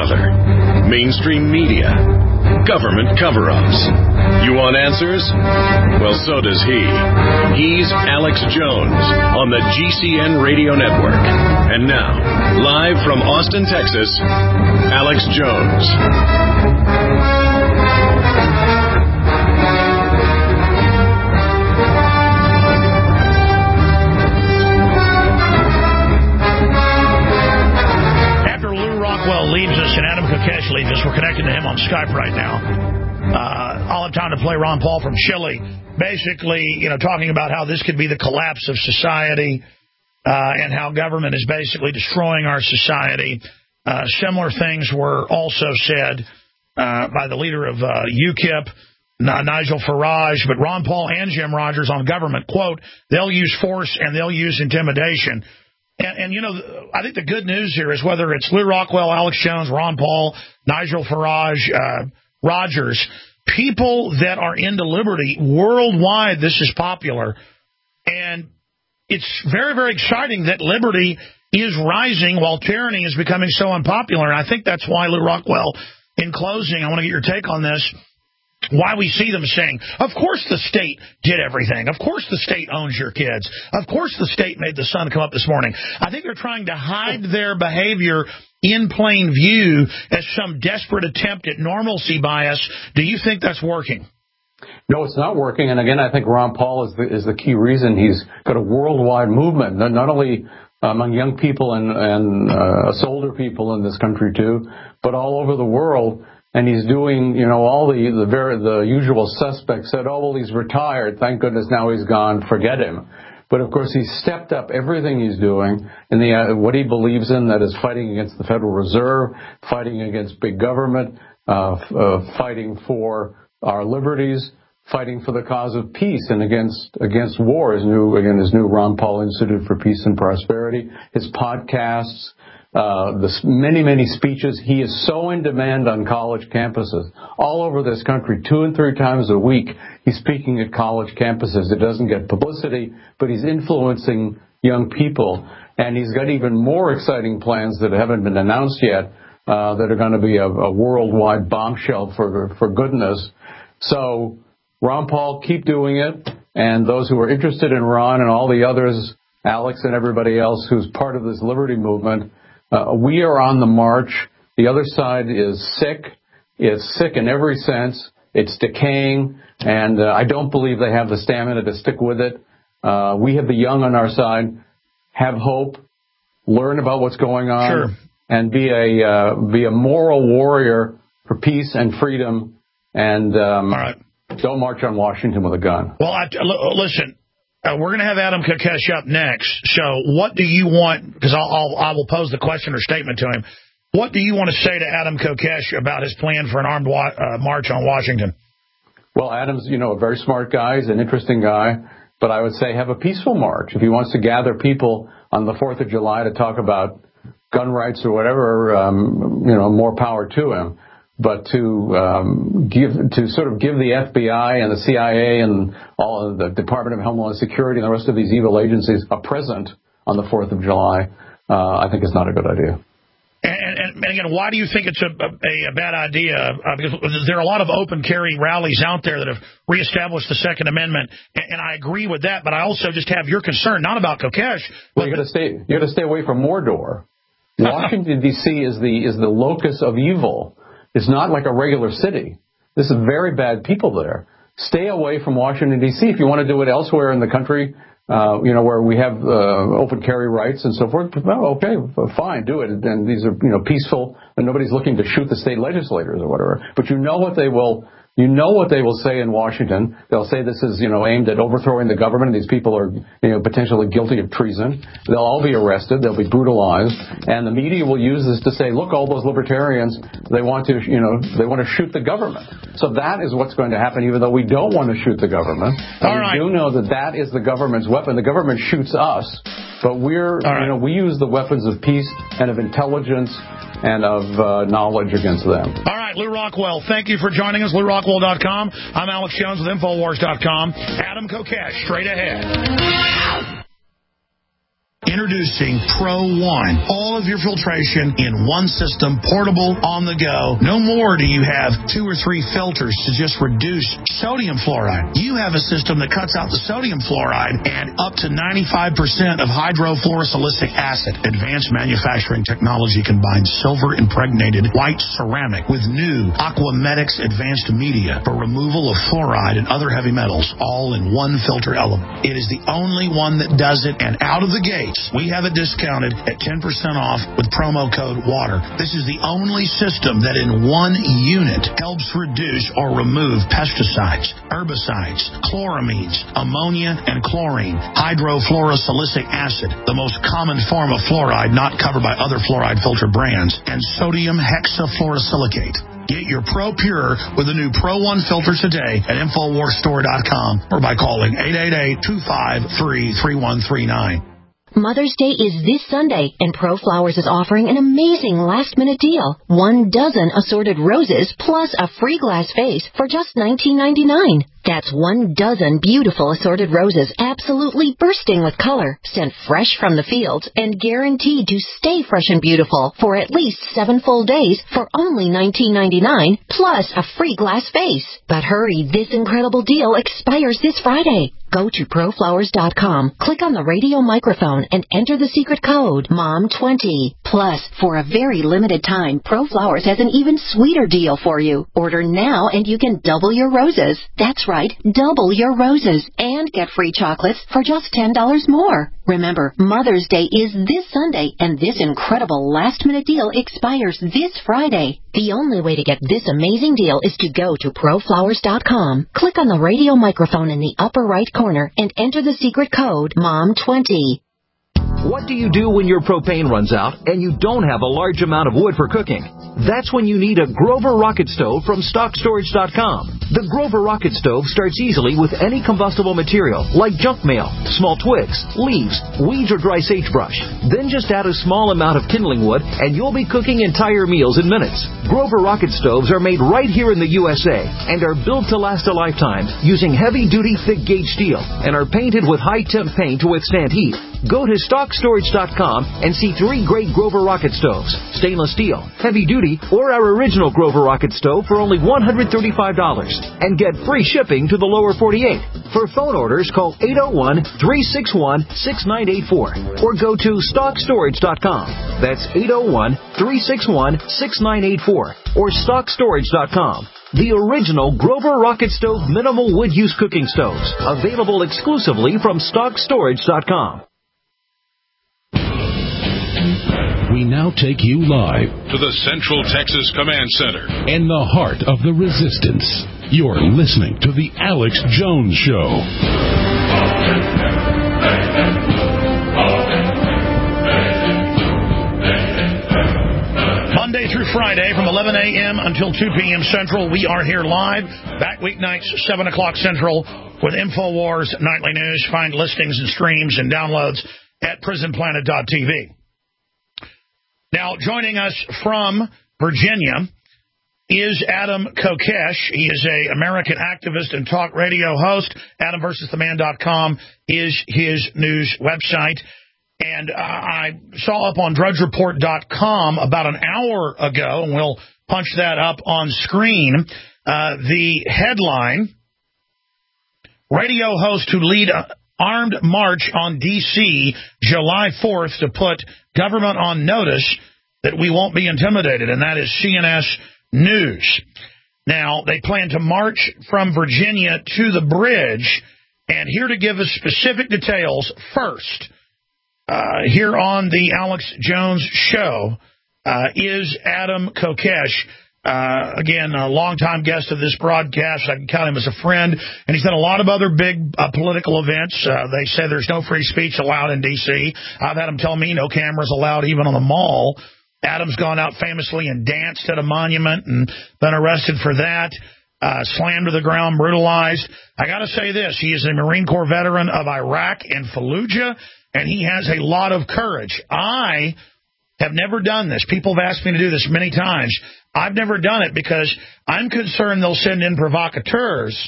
another. Mainstream media. Government cover-ups. You want answers? Well, so does he. He's Alex Jones on the GCN Radio Network. And now, live from Austin, Texas, Alex Jones. Leaves us and Adam Kokesh leaves us. We're connected to him on Skype right now. I'll have time to play Ron Paul from Chile. Basically, talking about how this could be the collapse of society and how government is basically destroying our society. Similar things were also said by the leader of UKIP, Nigel Farage, but Ron Paul and Jim Rogers on government, quote, they'll use force and they'll use intimidation. And I think the good news here is whether it's Lew Rockwell, Alex Jones, Ron Paul, Nigel Farage, Rogers, people that are into liberty worldwide, this is popular. And it's very, very exciting that liberty is rising while tyranny is becoming so unpopular. And I think that's why, Lew Rockwell, in closing, I want to get your take on this. Why we see them saying, of course the state did everything. Of course the state owns your kids. Of course the state made the sun come up this morning. I think they're trying to hide their behavior in plain view as some desperate attempt at normalcy bias. Do you think that's working? No, it's not working. And again, I think Ron Paul is the key reason he's got a worldwide movement, not only among young people and us older people in this country too, but all over the world. And he's doing, all the usual suspects said, oh, well, he's retired. Thank goodness now he's gone. Forget him. But, of course, he's stepped up everything he's doing in what he believes in, that is fighting against the Federal Reserve, fighting against big government, fighting for our liberties, fighting for the cause of peace and against war. His new Ron Paul Institute for Peace and Prosperity, his podcasts, the many, many speeches. He is so in demand on college campuses all over this country, 2 and 3 times a week. He's speaking at college campuses. It doesn't get publicity, but he's influencing young people. And he's got even more exciting plans that haven't been announced yet, that are going to be a worldwide bombshell for goodness. So, Ron Paul, keep doing it. And those who are interested in Ron and all the others, Alex and everybody else who's part of this liberty movement, we are on the march. The other side is sick. It's sick in every sense. It's decaying, and I don't believe they have the stamina to stick with it. We have the young on our side. Have hope. Learn about what's going on. Sure. And be a moral warrior for peace and freedom. And all right. Don't march on Washington with a gun. Well, listen. We're going to have Adam Kokesh up next. So what do you want, because I will pose the question or statement to him. What do you want to say to Adam Kokesh about his plan for an armed march on Washington? Well, Adam's, a very smart guy. He's an interesting guy. But I would say have a peaceful march. If he wants to gather people on the 4th of July to talk about gun rights or whatever, more power to him. But to sort of give the FBI and the CIA and all of the Department of Homeland Security and the rest of these evil agencies a present on the 4th of July, I think is not a good idea. And again, why do you think it's a bad idea? Because there are a lot of open carry rallies out there that have reestablished the Second Amendment, and I agree with that. But I also just have your concern, not about Kokesh. Well, you got to stay away from Mordor. Washington D.C. is the locus of evil. It's not like a regular city. This is very bad people there. Stay away from Washington, D.C. If you want to do it elsewhere in the country, where we have open carry rights and so forth, well, okay, fine, do it. And these are, peaceful, and nobody's looking to shoot the state legislators or whatever. But you know what they will say in Washington. They'll say this is, aimed at overthrowing the government. These people are, potentially guilty of treason. They'll all be arrested. They'll be brutalized. And the media will use this to say, look, all those libertarians, they want to shoot the government. So that is what's going to happen, even though we don't want to shoot the government. And we do know that is the government's weapon. The government shoots us, but we use the weapons of peace and of intelligence and of knowledge against them. All right, Lew Rockwell, thank you for joining us. LewRockwell.com. I'm Alex Jones with Infowars.com. Adam Kokesh, straight ahead. Introducing Pro One. All of your filtration in one system, portable, on the go. No more do you have 2 or 3 filters to just reduce sodium fluoride. You have a system that cuts out the sodium fluoride and up to 95% of hydrofluorosilicic acid. Advanced manufacturing technology combines silver-impregnated white ceramic with new Aquamedics advanced media for removal of fluoride and other heavy metals, all in one filter element. It is the only one that does it, and out of the gates, we have it discounted at 10% off with promo code WATER. This is the only system that in one unit helps reduce or remove pesticides, herbicides, chloramines, ammonia, and chlorine, hydrofluorosilicic acid, the most common form of fluoride not covered by other fluoride filter brands, and sodium hexafluorosilicate. Get your Pro Pure with the new Pro One filter today at InfoWarsStore.com or by calling 888-253-3139. Mother's Day is this Sunday, and ProFlowers is offering an amazing last-minute deal. 1 dozen assorted roses plus a free glass vase for just $19.99. That's 1 dozen beautiful assorted roses, absolutely bursting with color, sent fresh from the fields and guaranteed to stay fresh and beautiful for at least 7 full days for only $19.99 plus a free glass vase. But hurry, this incredible deal expires this Friday. Go to ProFlowers.com, click on the radio microphone, and enter the secret code, MOM20. Plus, for a very limited time, ProFlowers has an even sweeter deal for you. Order now and you can double your roses. That's right, double your roses. And get free chocolates for just $10 more. Remember, Mother's Day is this Sunday, and this incredible last-minute deal expires this Friday. The only way to get this amazing deal is to go to ProFlowers.com, click on the radio microphone in the upper right corner, and enter the secret code, MOM20. What do you do when your propane runs out and you don't have a large amount of wood for cooking? That's when you need a Grover Rocket Stove from StockStorage.com. The Grover Rocket Stove starts easily with any combustible material like junk mail, small twigs, leaves, weeds, or dry sagebrush. Then just add a small amount of kindling wood and you'll be cooking entire meals in minutes. Grover Rocket Stoves are made right here in the USA and are built to last a lifetime using heavy-duty thick-gauge steel and are painted with high-temp paint to withstand heat. Go to StockStorage.com and see 3 great Grover Rocket Stoves, stainless steel, heavy-duty, or our original Grover Rocket Stove for only $135, and get free shipping to the lower 48. For phone orders, call 801-361-6984 or go to StockStorage.com. That's 801-361-6984 or StockStorage.com. The original Grover Rocket Stove minimal wood use cooking stoves, available exclusively from StockStorage.com. We now take you live to the Central Texas Command Center in the heart of the resistance. You're listening to The Alex Jones Show. Monday through Friday from 11 a.m. until 2 p.m. Central, we are here live. Back weeknights, 7 o'clock Central with InfoWars Nightly News. Find listings and streams and downloads at prisonplanet.tv. Now, joining us from Virginia is Adam Kokesh. He is an American activist and talk radio host. AdamVersusTheMan.com is his news website. And I saw up on DrudgeReport.com about an hour ago, and we'll punch that up on screen, the headline, radio host who lead armed march on D.C. July 4th to put government on notice that we won't be intimidated, and that is CNS News. Now, they plan to march from Virginia to the bridge, and here to give us specific details first, here on the Alex Jones Show, is Adam Kokesh. Again, a longtime guest of this broadcast. I can count him as a friend. And he's done a lot of other big political events. They say there's no free speech allowed in D.C. I've had him tell me no cameras allowed even on the mall. Adam's gone out famously and danced at a monument and been arrested for that. Slammed to the ground, brutalized. I got to say this. He is a Marine Corps veteran of Iraq and Fallujah, and he has a lot of courage. I have never done this. People have asked me to do this many times. I've never done it because I'm concerned they'll send in provocateurs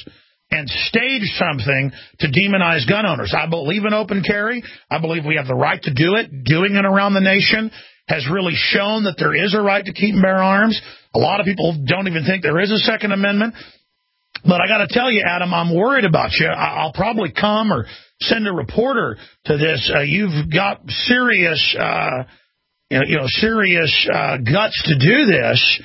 and stage something to demonize gun owners. I believe in open carry. I believe we have the right to do it. Doing it around the nation has really shown that there is a right to keep and bear arms. A lot of people don't even think there is a Second Amendment. But I got to tell you, Adam, I'm worried about you. I'll probably come or send a reporter to this. You've got serious, serious guts to do this.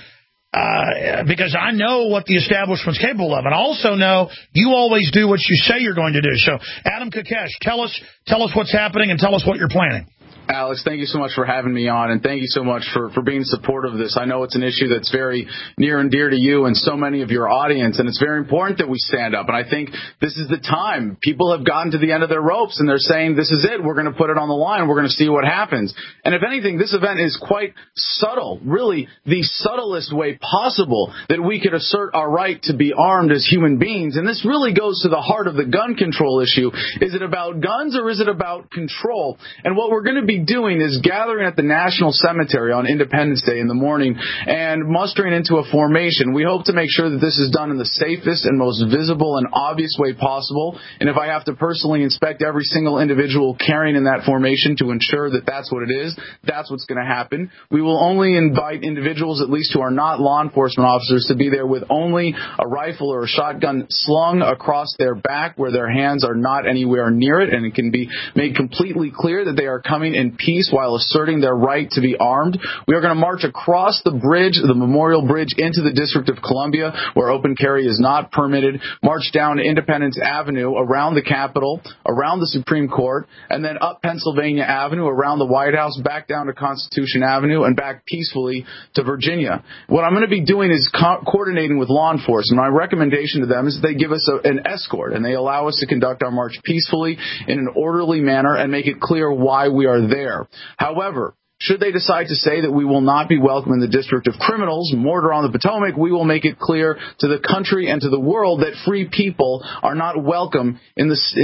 Because I know what the establishment's capable of, and I also know you always do what you say you're going to do. So, Adam Kokesh, tell us what's happening and tell us what you're planning. Alex, thank you so much for having me on, and thank you so much for being supportive of this. I know it's an issue that's very near and dear to you and so many of your audience, and it's very important that we stand up. And I think this is the time. People have gotten to the end of their ropes, and they're saying, this is it. We're going to put it on the line. We're going to see what happens. And if anything, this event is quite subtle, really the subtlest way possible that we could assert our right to be armed as human beings. And this really goes to the heart of the gun control issue. Is it about guns or is it about control? And what we're going to be doing is gathering at the National Cemetery on Independence Day in the morning and mustering into a formation. We hope to make sure that this is done in the safest and most visible and obvious way possible. And if I have to personally inspect every single individual carrying in that formation to ensure that that's what it is, that's what's going to happen. We will only invite individuals, at least who are not law enforcement officers, to be there with only a rifle or a shotgun slung across their back where their hands are not anywhere near it, and it can be made completely clear that they are coming in peace while asserting their right to be armed. We are going to march across the bridge, the Memorial Bridge, into the District of Columbia, where open carry is not permitted, march down Independence Avenue, around the Capitol, around the Supreme Court, and then up Pennsylvania Avenue, around the White House, back down to Constitution Avenue, and back peacefully to Virginia. What I'm going to be doing is coordinating with law enforcement. My recommendation to them is that they give us an escort, and they allow us to conduct our march peacefully in an orderly manner and make it clear why we are there. However, should they decide to say that we will not be welcome in the District of Criminals, Murder on the Potomac, we will make it clear to the country and to the world that free people are not welcome in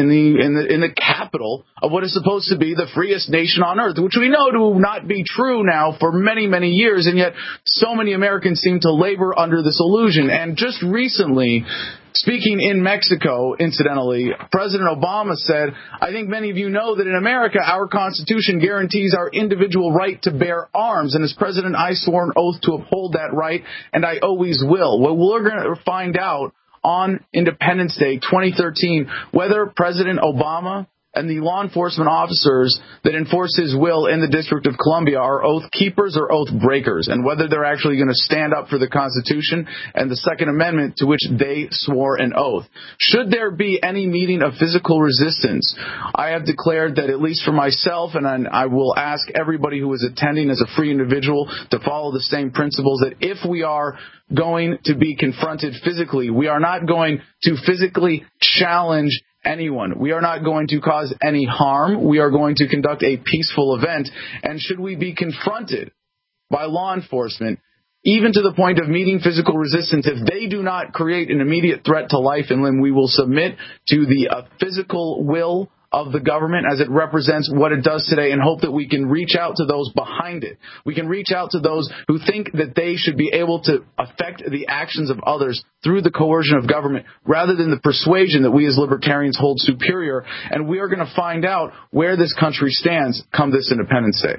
the capital of what is supposed to be the freest nation on earth, which we know to not be true now for many, many years, and yet so many Americans seem to labor under this illusion. And just recently, speaking in Mexico, incidentally, President Obama said, I think many of you know that in America, our Constitution guarantees our individual right to bear arms. And as President, I swore an oath to uphold that right, and I always will. Well, we're going to find out on Independence Day 2013 whether President Obama and the law enforcement officers that enforce his will in the District of Columbia are oath keepers or oath breakers, and whether they're actually going to stand up for the Constitution and the Second Amendment to which they swore an oath. Should there be any meeting of physical resistance, I have declared that, at least for myself, and I will ask everybody who is attending as a free individual to follow the same principles, that if we are going to be confronted physically, we are not going to physically challenge anyone. We are not going to cause any harm. We are going to conduct a peaceful event. And should we be confronted by law enforcement, even to the point of meeting physical resistance, if they do not create an immediate threat to life and limb, we will submit to the physical will of the government as it represents what it does today, and hope that we can reach out to those behind it. We can reach out to those who think that they should be able to affect the actions of others through the coercion of government rather than the persuasion that we as libertarians hold superior. And we are going to find out where this country stands come this Independence Day.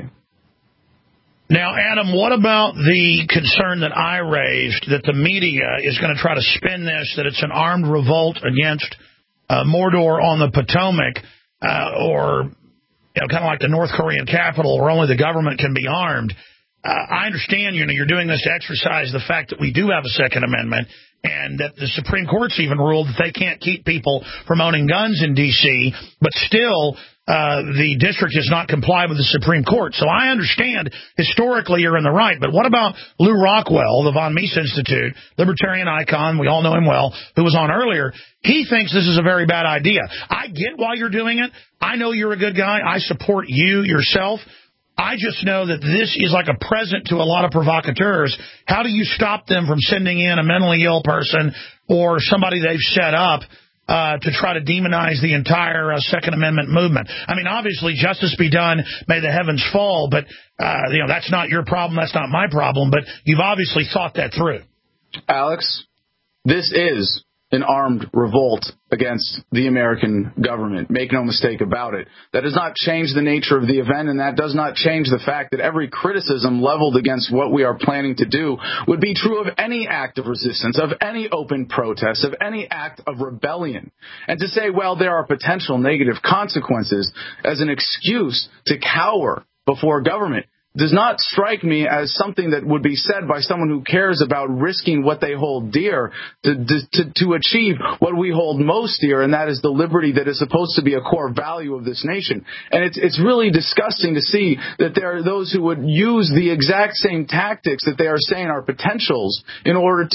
Now, Adam, what about the concern that I raised that the media is going to try to spin this, that it's an armed revolt against Mordor on the Potomac, or kind of like the North Korean capital where only the government can be armed? I understand, you're doing this to exercise the fact that we do have a Second Amendment, and that the Supreme Court's even ruled that they can't keep people from owning guns in D.C., but still the district does not comply with the Supreme Court. So I understand historically you're in the right, but what about Lew Rockwell, the Von Mises Institute, libertarian icon, we all know him well, who was on earlier? He thinks this is a very bad idea. I get why you're doing it. I know you're a good guy. I support you yourself. I just know that this is like a present to a lot of provocateurs. How do you stop them from sending in a mentally ill person or somebody they've set up to try to demonize the entire Second Amendment movement? I mean, obviously, justice be done, may the heavens fall, but that's not your problem, that's not my problem, but you've obviously thought that through. Alex, this is an armed revolt against the American government. Make no mistake about it. That does not change the nature of the event, and that does not change the fact that every criticism leveled against what we are planning to do would be true of any act of resistance, of any open protest, of any act of rebellion. And to say, well, there are potential negative consequences as an excuse to cower before government does not strike me as something that would be said by someone who cares about risking what they hold dear to achieve what we hold most dear, and that is the liberty that is supposed to be a core value of this nation. And it's really disgusting to see that there are those who would use the exact same tactics that they are saying are potentials in order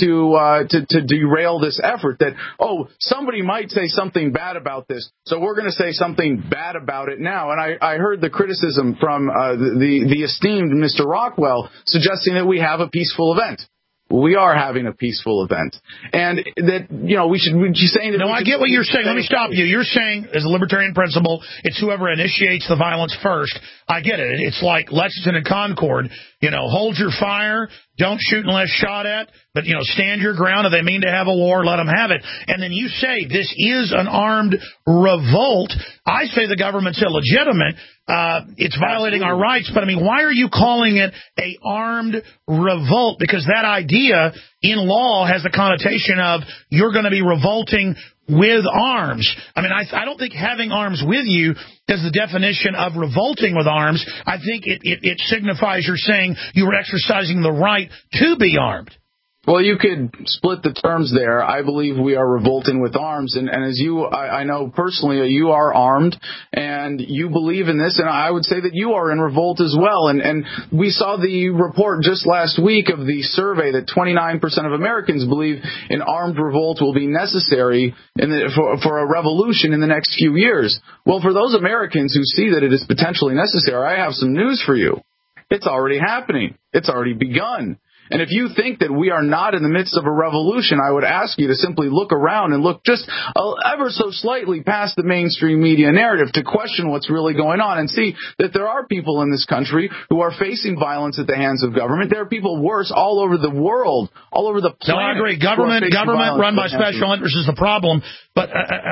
to derail this effort. That, oh, somebody might say something bad about this, so we're going to say something bad about it now. And I heard the criticism from the esteemed Mr. Rockwell suggesting that we have a peaceful event. We are having a peaceful event. And that, we should be saying that... No, I get what you're saying. Let me stop you. You're saying, as a libertarian principle, it's whoever initiates the violence first. I get it. It's like Lexington and Concord. Hold your fire. Don't shoot unless shot at. But, stand your ground. If they mean to have a war, let them have it. And then you say this is an armed revolt. I say the government's illegitimate. It's violating our rights. But, why are you calling it a armed revolt? Because that idea in law has the connotation of you're going to be revolting with arms. I don't think having arms with you is the definition of revolting with arms. I think it signifies you're saying you were exercising the right to be armed. Well, you could split the terms there. I believe we are revolting with arms. And as I know personally, you are armed and you believe in this. And I would say that you are in revolt as well. And we saw the report just last week of the survey that 29% of Americans believe an armed revolt will be necessary for a revolution in the next few years. Well, for those Americans who see that it is potentially necessary, I have some news for you. It's already happening. It's already begun. And if you think that we are not in the midst of a revolution, I would ask you to simply look around and look just ever so slightly past the mainstream media narrative to question what's really going on and see that there are people in this country who are facing violence at the hands of government. There are people worse all over the world, all over the planet. No, I agree. Government run by special interests is the problem. But,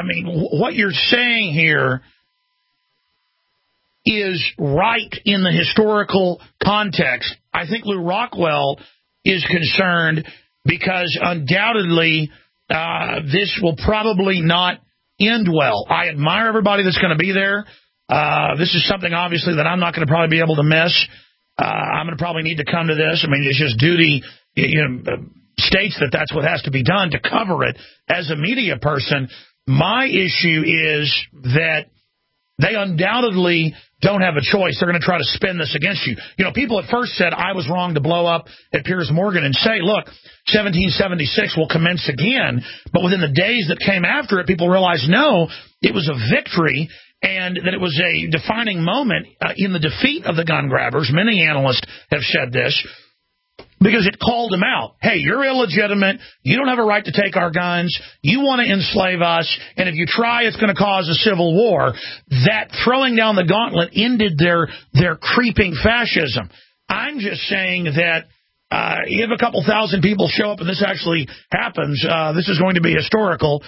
what you're saying here is right in the historical context. I think Lew Rockwell is concerned because undoubtedly this will probably not end well. I admire everybody that's going to be there. This is something, obviously, that I'm not going to probably be able to miss. I'm going to probably need to come to this. It's just duty states that that's what has to be done to cover it. As a media person, my issue is that they undoubtedly don't have a choice. They're going to try to spin this against you. People at first said I was wrong to blow up at Piers Morgan and say, look, 1776 will commence again. But within the days that came after it, people realized, no, it was a victory and that it was a defining moment in the defeat of the gun grabbers. Many analysts have said this. Because it called them out. Hey, you're illegitimate. You don't have a right to take our guns. You want to enslave us. And if you try, it's going to cause a civil war. That throwing down the gauntlet ended their creeping fascism. I'm just saying that if a couple thousand people show up and this actually happens, this is going to be historical.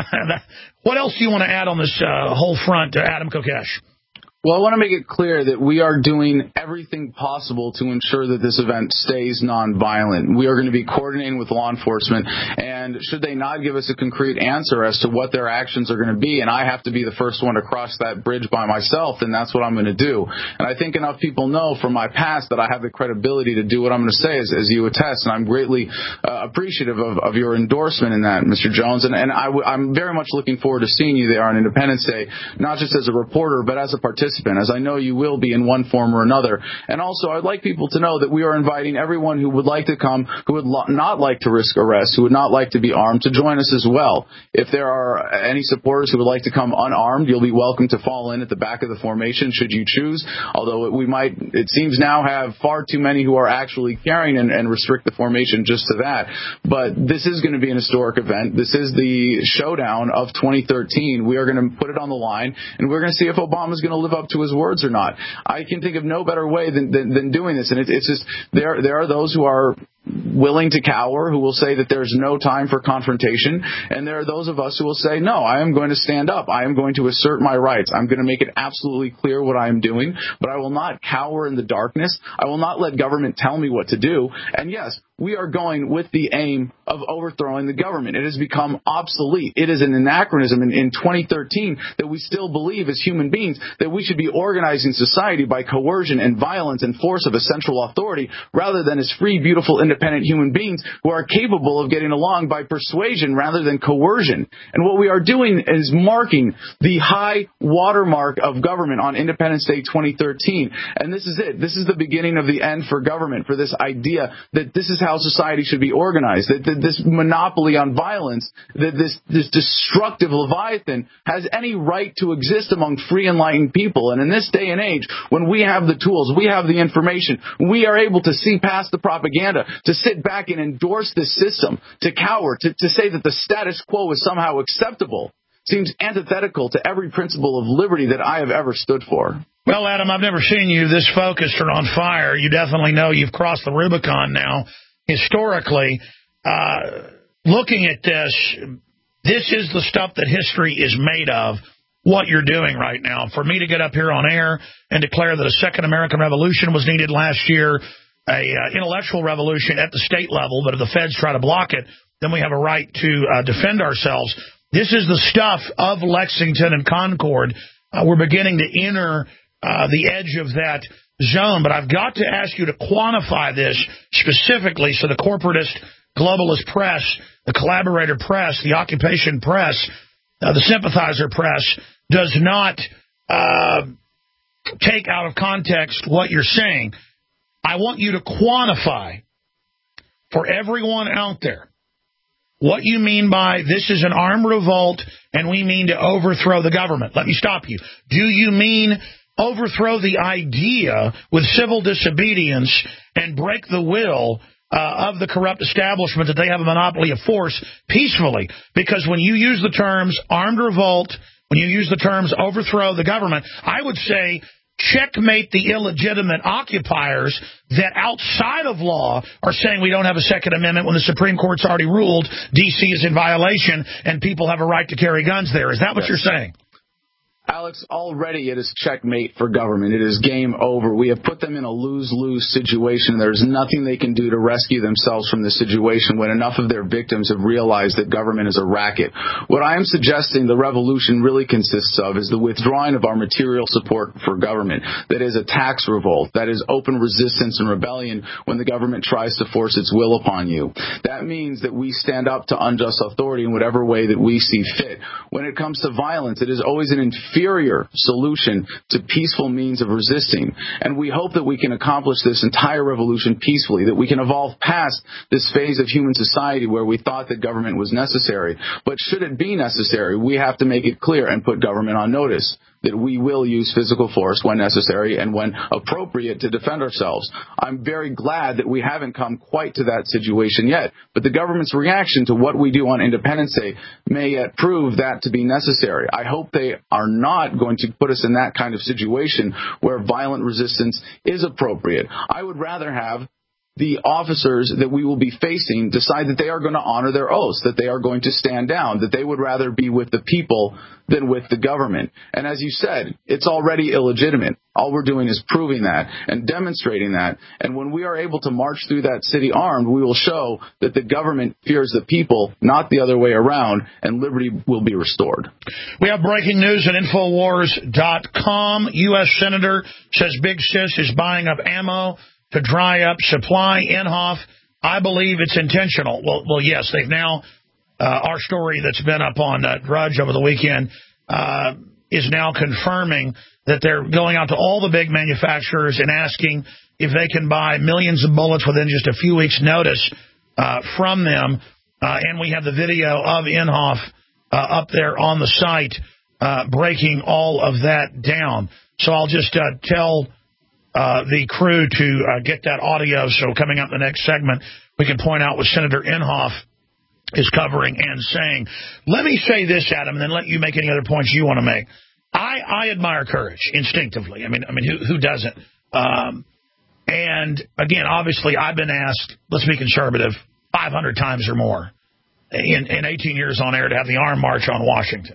What else do you want to add on this whole front, Adam Kokesh? Well, I want to make it clear that we are doing everything possible to ensure that this event stays nonviolent. We are going to be coordinating with law enforcement, and should they not give us a concrete answer as to what their actions are going to be, and I have to be the first one to cross that bridge by myself, then that's what I'm going to do. And I think enough people know from my past that I have the credibility to do what I'm going to say, as you attest, and I'm greatly appreciative of your endorsement in that, Mr. Jones. And I'm very much looking forward to seeing you there on Independence Day, not just as a reporter, but as a participant, as I know you will be in one form or another. And also, I'd like people to know that we are inviting everyone who would like to come, who would not like to risk arrest, who would not like to be armed, to join us as well. If there are any supporters who would like to come unarmed, you'll be welcome to fall in at the back of the formation, should you choose. Although we might, it seems now, have far too many who are actually carrying and restrict the formation just to that. But this is going to be an historic event. This is the showdown of 2013. We are going to put it on the line, and we're going to see if Obama's going to live up to his words or not. I can think of no better way than doing this. And it's just there are those who are willing to cower, who will say that there's no time for confrontation. And there are those of us who will say, no, I am going to stand up. I am going to assert my rights. I'm going to make it absolutely clear what I am doing, but I will not cower in the darkness. I will not let government tell me what to do. And yes, we are going with the aim of overthrowing the government. It has become obsolete. It is an anachronism in 2013 that we still believe as human beings that we should be organizing society by coercion and violence and force of a central authority rather than as free, beautiful, independent human beings who are capable of getting along by persuasion rather than coercion. And what we are doing is marking the high watermark of government on Independence Day 2013. And this is it. This is the beginning of the end for government, for this idea that this is how society should be organized, that this monopoly on violence, that this destructive Leviathan has any right to exist among free, enlightened people. And in this day and age, when we have the tools, we have the information, we are able to see past the propaganda, to sit back and endorse this system, to cower, to say that the status quo is somehow acceptable, seems antithetical to every principle of liberty that I have ever stood for. Well, Adam, I've never seen you this focused or on fire. You definitely know you've crossed the Rubicon now. Historically, looking at this is the stuff that history is made of, what you're doing right now. For me to get up here on air and declare that a second American Revolution was needed last year, a intellectual revolution at the state level, but if the feds try to block it, then we have a right to defend ourselves. This is the stuff of Lexington and Concord. We're beginning to enter the edge of that zone, but I've got to ask you to quantify this specifically so the corporatist, globalist press, the collaborator press, the occupation press, the sympathizer press does not take out of context what you're saying. I want you to quantify for everyone out there what you mean by this is an armed revolt and we mean to overthrow the government. Let me stop you. Do you mean overthrow the idea with civil disobedience and break the will of the corrupt establishment that they have a monopoly of force peacefully? Because when you use the terms armed revolt, when you use the terms overthrow the government, I would say checkmate the illegitimate occupiers that outside of law are saying we don't have a Second Amendment when the Supreme Court's already ruled D.C. is in violation and people have a right to carry guns there. Is that what you're saying? Alex, already it is checkmate for government. It is game over. We have put them in a lose-lose situation. There's nothing they can do to rescue themselves from this situation when enough of their victims have realized that government is a racket. What I am suggesting the revolution really consists of is the withdrawing of our material support for government. That is a tax revolt. That is open resistance and rebellion when the government tries to force its will upon you. That means that we stand up to unjust authority in whatever way that we see fit. When it comes to violence, it is always an inferior solution to peaceful means of resisting. And we hope that we can accomplish this entire revolution peacefully, that we can evolve past this phase of human society where we thought that government was necessary. But should it be necessary, we have to make it clear and put government on notice that we will use physical force when necessary and when appropriate to defend ourselves. I'm very glad that we haven't come quite to that situation yet, but the government's reaction to what we do on Independence Day may yet prove that to be necessary. I hope they are not going to put us in that kind of situation where violent resistance is appropriate. I would rather have the officers that we will be facing decide that they are going to honor their oaths, that they are going to stand down, that they would rather be with the people than with the government. And as you said, it's already illegitimate. All we're doing is proving that and demonstrating that. And when we are able to march through that city armed, we will show that the government fears the people, not the other way around, and liberty will be restored. We have breaking news at Infowars.com. U.S. Senator says Big Sis is buying up ammo to dry up supply. Inhofe, I believe it's intentional. Well, yes, they've now, our story that's been up on Drudge over the weekend is now confirming that they're going out to all the big manufacturers and asking if they can buy millions of bullets within just a few weeks' notice from them. And we have the video of Inhofe up there on the site breaking all of that down. So I'll just tell the crew to get that audio, so coming up in the next segment, we can point out what Senator Inhofe is covering and saying. Let me say this, Adam, and then let you make any other points you want to make. I admire courage instinctively. I mean, who doesn't? And And, again, obviously I've been asked, let's be conservative, 500 times or more in 18 years on air to have the armed march on Washington,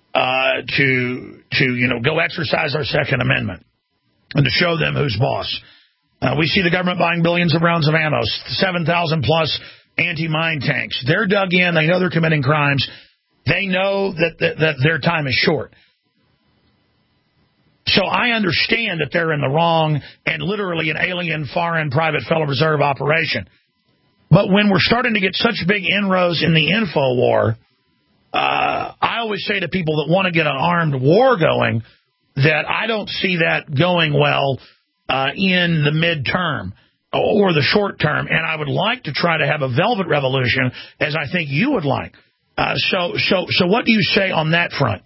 to go exercise our Second Amendment and to show them who's boss. We see the government buying billions of rounds of ammo, 7,000-plus anti-mine tanks. They're dug in. They know they're committing crimes. They know that their time is short. So I understand that they're in the wrong and literally an alien, foreign, private Federal Reserve operation. But when we're starting to get such big inroads in the info war, I always say to people that want to get an armed war going that I don't see that going well in the midterm or the short term, and I would like to try to have a velvet revolution, as I think you would like. So what do you say on that front?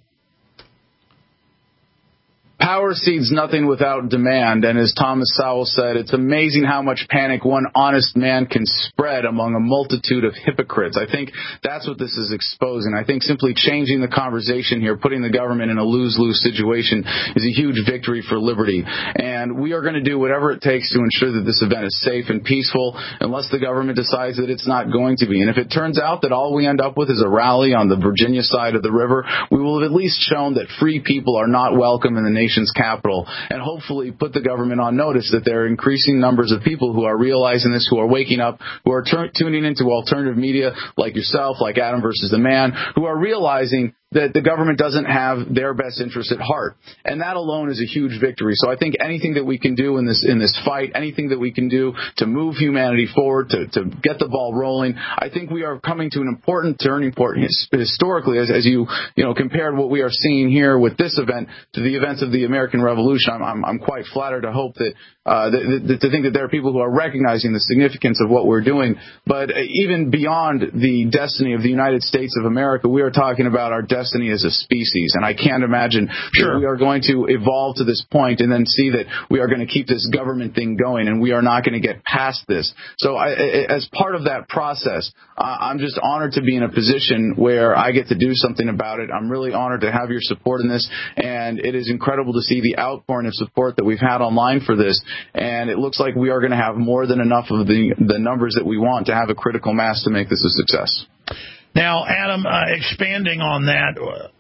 Power seeds nothing without demand, and as Thomas Sowell said, it's amazing how much panic one honest man can spread among a multitude of hypocrites. I think that's what this is exposing. I think simply changing the conversation here, putting the government in a lose-lose situation, is a huge victory for liberty. And we are going to do whatever it takes to ensure that this event is safe and peaceful, unless the government decides that it's not going to be. And if it turns out that all we end up with is a rally on the Virginia side of the river, we will have at least shown that free people are not welcome in the nation's capital, and hopefully put the government on notice that there are increasing numbers of people who are realizing this, who are waking up, who are tuning into alternative media like yourself, like Adam versus the Man, who are realizing that the government doesn't have their best interest at heart. And that alone is a huge victory. So I think anything that we can do in this fight, anything that we can do to move humanity forward, to get the ball rolling, I think we are coming to an important turning point historically, as you compared what we are seeing here with this event to the events of the American Revolution. I'm quite flattered to hope to think that there are people who are recognizing the significance of what we're doing. But even beyond the destiny of the United States of America, we are talking about our destiny as a species. And I can't imagine that we are going to evolve to this point and then see that we are going to keep this government thing going and we are not going to get past this. So as part of that process, I'm just honored to be in a position where I get to do something about it. I'm really honored to have your support in this, and it is incredible to see the outpouring of support that we've had online for this. And it looks like we are going to have more than enough of the numbers that we want to have a critical mass to make this a success. Now, Adam, expanding on that,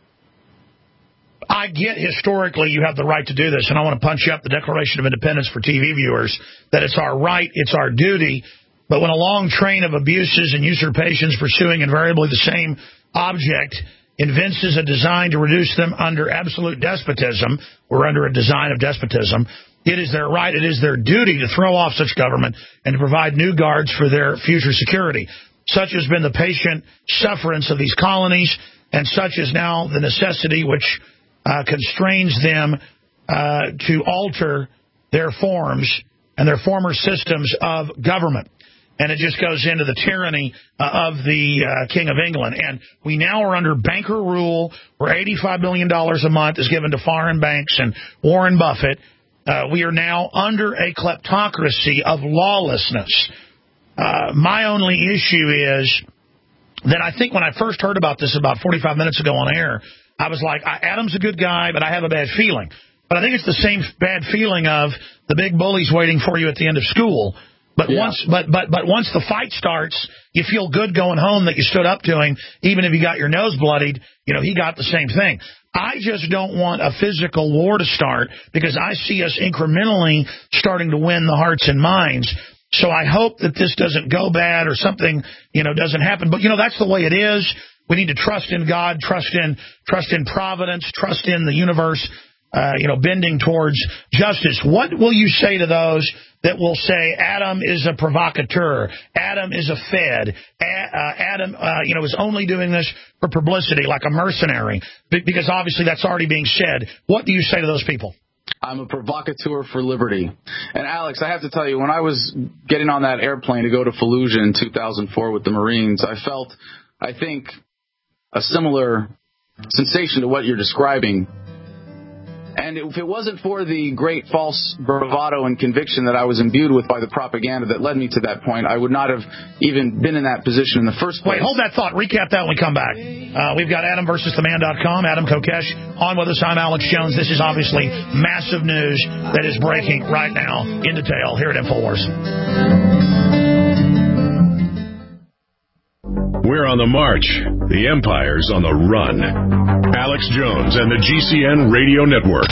I get historically you have the right to do this, and I want to punch up the Declaration of Independence for TV viewers, that it's our right, it's our duty, but when a long train of abuses and usurpations pursuing invariably the same object evinces a design to reduce them under absolute despotism, or under a design of despotism, it is their right, it is their duty to throw off such government and to provide new guards for their future security. Such has been the patient sufferance of these colonies, and such is now the necessity which constrains them to alter their forms and their former systems of government. And it just goes into the tyranny of the King of England. And we now are under banker rule, where $85 billion a month is given to foreign banks and Warren Buffett. We are now under a kleptocracy of lawlessness. My only issue is that I think when I first heard about this about 45 minutes ago on air, I was like, Adam's a good guy, but I have a bad feeling. But I think it's the same bad feeling of the big bullies waiting for you at the end of school. But once the fight starts, you feel good going home that you stood up to him, even if you got your nose bloodied. He got the same thing. I just don't want a physical war to start, because I see us incrementally starting to win the hearts and minds. So I hope that this doesn't go bad or something, doesn't happen. But, that's the way it is. We need to trust in God, trust in providence, trust in the universe, bending towards justice. What will you say to those that will say Adam is a provocateur, Adam is a Fed, Adam, is only doing this for publicity, like a mercenary? Because obviously that's already being said. What do you say to those people? I'm a provocateur for liberty. And Alex, I have to tell you, when I was getting on that airplane to go to Fallujah in 2004 with the Marines, I felt, I think, a similar sensation to what you're describing. And if it wasn't for the great false bravado and conviction that I was imbued with by the propaganda that led me to that point, I would not have even been in that position in the first place. Wait, hold that thought. Recap that when we come back. We've got AdamVersusTheMan.com, Adam Kokesh, on with us. I'm Alex Jones. This is obviously massive news that is breaking right now in detail here at InfoWars. We're on the march. The Empire's on the run. Alex Jones and the GCN Radio Network.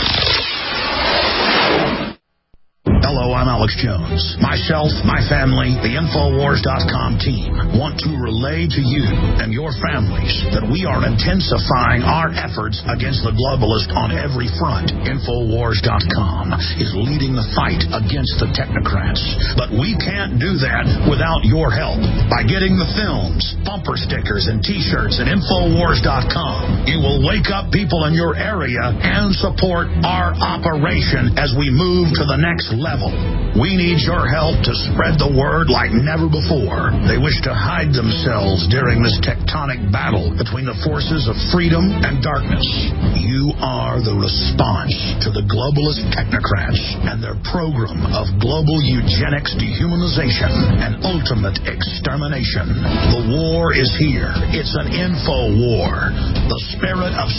Hello, I'm Alex Jones. Myself, my family, the Infowars.com team want to relay to you and your families that we are intensifying our efforts against the globalist on every front. Infowars.com is leading the fight against the technocrats. But we can't do that without your help. By getting the films, bumper stickers, and T-shirts at Infowars.com, you will wake up people in your area and support our operation as we move to the next level. We need your help to spread the word like never before. They wish to hide themselves during this tectonic battle between the forces of freedom and darkness. You are the response to the globalist technocrats and their program of global eugenics, dehumanization, and ultimate extermination. The war is here. It's an info war. The spirit of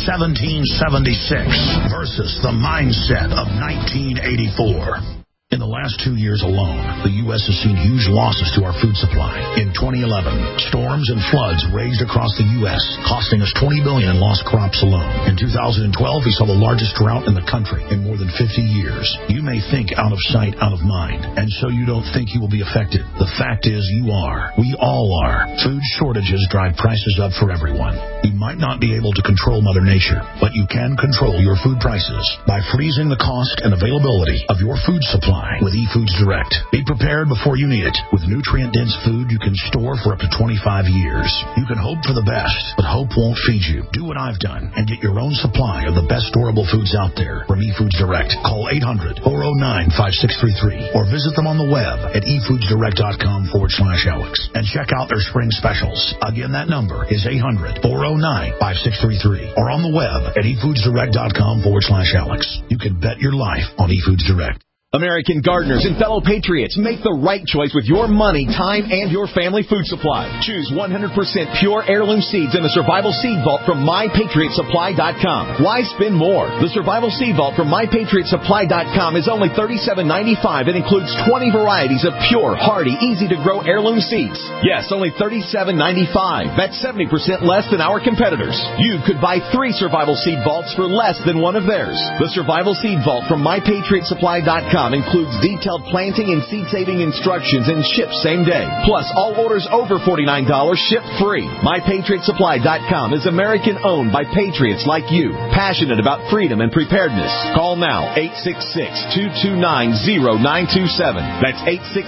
1776 versus the mindset of 1984. In the last 2 years alone, the U.S. has seen huge losses to our food supply. In 2011, storms and floods raged across the U.S., costing us $20 billion in lost crops alone. In 2012, we saw the largest drought in the country in more than 50 years. You may think out of sight, out of mind, and so you don't think you will be affected. The fact is you are. We all are. Food shortages drive prices up for everyone. You might not be able to control Mother Nature, but you can control your food prices by freezing the cost and availability of your food supply with eFoods Direct. Be prepared before you need it. With nutrient-dense food you can store for up to 25 years. You can hope for the best, but hope won't feed you. Do what I've done and get your own supply of the best storable foods out there from eFoods Direct. Call 800-409-5633 or visit them on the web at efoodsdirect.com/Alex and check out their spring specials. Again, that number is 800-409-5633 or on the web at efoodsdirect.com/Alex. You can bet your life on eFoods Direct. American gardeners and fellow patriots, make the right choice with your money, time, and your family food supply. Choose 100% pure heirloom seeds in the Survival Seed Vault from MyPatriotSupply.com. Why spend more? The Survival Seed Vault from MyPatriotSupply.com is only $37.95 and includes 20 varieties of pure, hardy, easy-to-grow heirloom seeds. Yes, only $37.95. That's 70% less than our competitors. You could buy 3 Survival Seed Vaults for less than one of theirs. The Survival Seed Vault from MyPatriotSupply.com includes detailed planting and seed-saving instructions and ships same day. Plus, all orders over $49 ship free. MyPatriotSupply.com is American-owned by patriots like you, passionate about freedom and preparedness. Call now, 866-229-0927. That's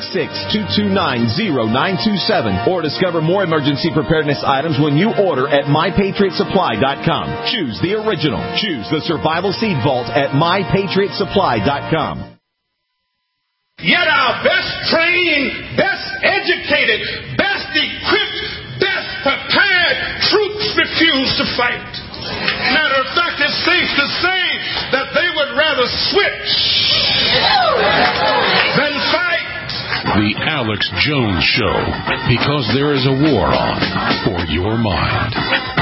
866-229-0927. Or discover more emergency preparedness items when you order at MyPatriotSupply.com. Choose the original. Choose the Survival Seed Vault at MyPatriotSupply.com. Yet our best trained, best educated, best equipped, best prepared troops refuse to fight. Matter of fact, it's safe to say that they would rather switch than fight. The Alex Jones Show, because there is a war on for your mind.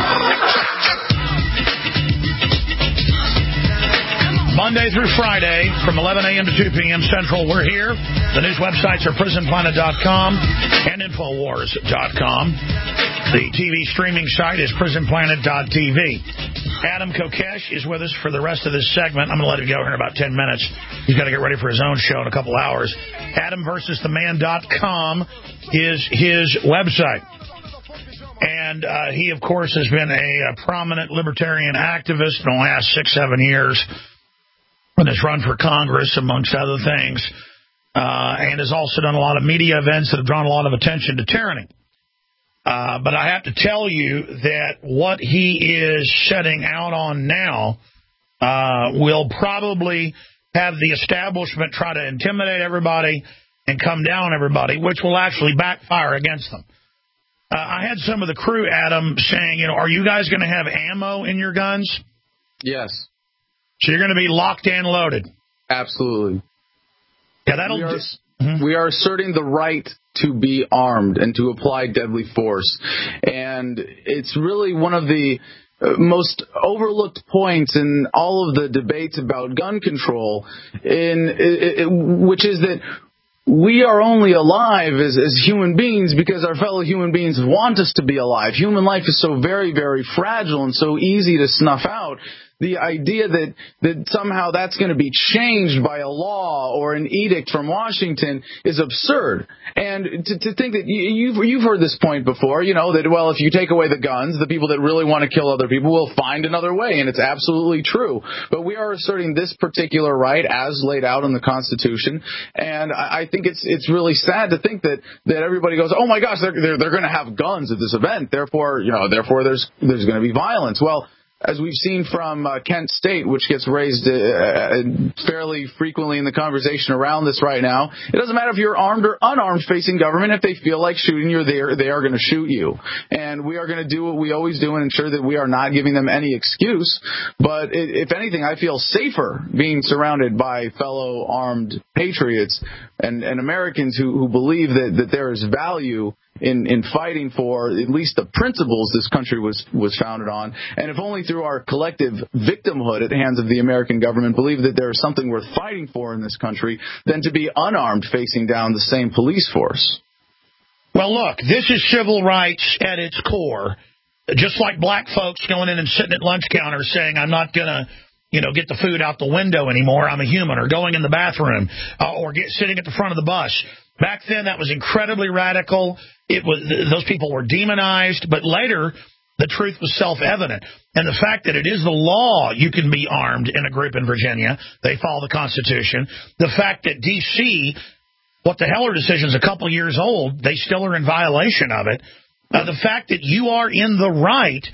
Monday through Friday from 11 a.m. to 2 p.m. Central, we're here. The news websites are PrisonPlanet.com and Infowars.com. The TV streaming site is PrisonPlanet.tv. Adam Kokesh is with us for the rest of this segment. I'm going to let him go here in about 10 minutes. He's got to get ready for his own show in a couple hours. AdamVersusTheMan.com is his website. And he, of course, has been a prominent libertarian activist in the last 6-7 years. And has run for Congress, amongst other things, and has also done a lot of media events that have drawn a lot of attention to tyranny. But I have to tell you that what he is setting out on now will probably have the establishment try to intimidate everybody and come down on everybody, which will actually backfire against them. I had some of the crew, Adam, saying, are you guys going to have ammo in your guns? Yes. So you're going to be locked and loaded. Absolutely. Yeah, that'll. We are asserting the right to be armed and to apply deadly force. And it's really one of the most overlooked points in all of the debates about gun control, which is that we are only alive as human beings because our fellow human beings want us to be alive. Human life is so very, very fragile and so easy to snuff out. The idea that somehow that's going to be changed by a law or an edict from Washington is absurd. And to think that you've heard this point before, that, well, if you take away the guns, the people that really want to kill other people will find another way. And it's absolutely true. But we are asserting this particular right as laid out in the Constitution. And I think it's really sad to think that everybody goes, oh my gosh, they're going to have guns at this event. Therefore there's going to be violence. Well, as we've seen from Kent State, which gets raised fairly frequently in the conversation around this right now, it doesn't matter if you're armed or unarmed facing government. If they feel like shooting you, they are going to shoot you. And we are going to do what we always do and ensure that we are not giving them any excuse. But if anything, I feel safer being surrounded by fellow armed patriots and Americans who believe that there is value in fighting for at least the principles this country was founded on, and if only through our collective victimhood at the hands of the American government believe that there is something worth fighting for in this country than to be unarmed facing down the same police force. Well, look, this is civil rights at its core. Just like black folks going in and sitting at lunch counters saying, I'm not going to get the food out the window anymore, I'm a human, or going in the bathroom, or sitting at the front of the bus. Back then, that was incredibly radical. Those people were demonized, but later, the truth was self-evident. And the fact that it is the law you can be armed in a group in Virginia, they follow the Constitution. The fact that D.C., what the Heller decision is a couple years old, they still are in violation of it. The fact that you are in the right.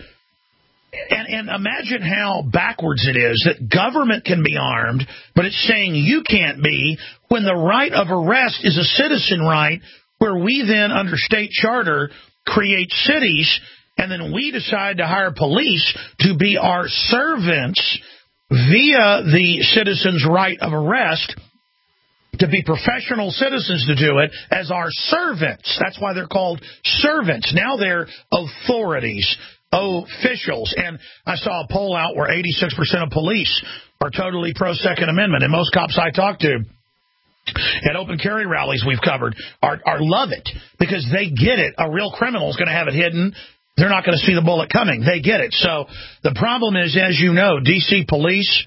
And imagine how backwards it is that government can be armed, but it's saying you can't be, when the right of arrest is a citizen right, where we then, under state charter, create cities, and then we decide to hire police to be our servants via the citizen's right of arrest, to be professional citizens to do it as our servants. That's why they're called servants. Now they're authorities. Officials. And I saw a poll out where 86% of police are totally pro-Second Amendment. And most cops I talk to at open carry rallies we've covered are love it because they get it. A real criminal is going to have it hidden. They're not going to see the bullet coming. They get it. So the problem is, as you know, D.C. police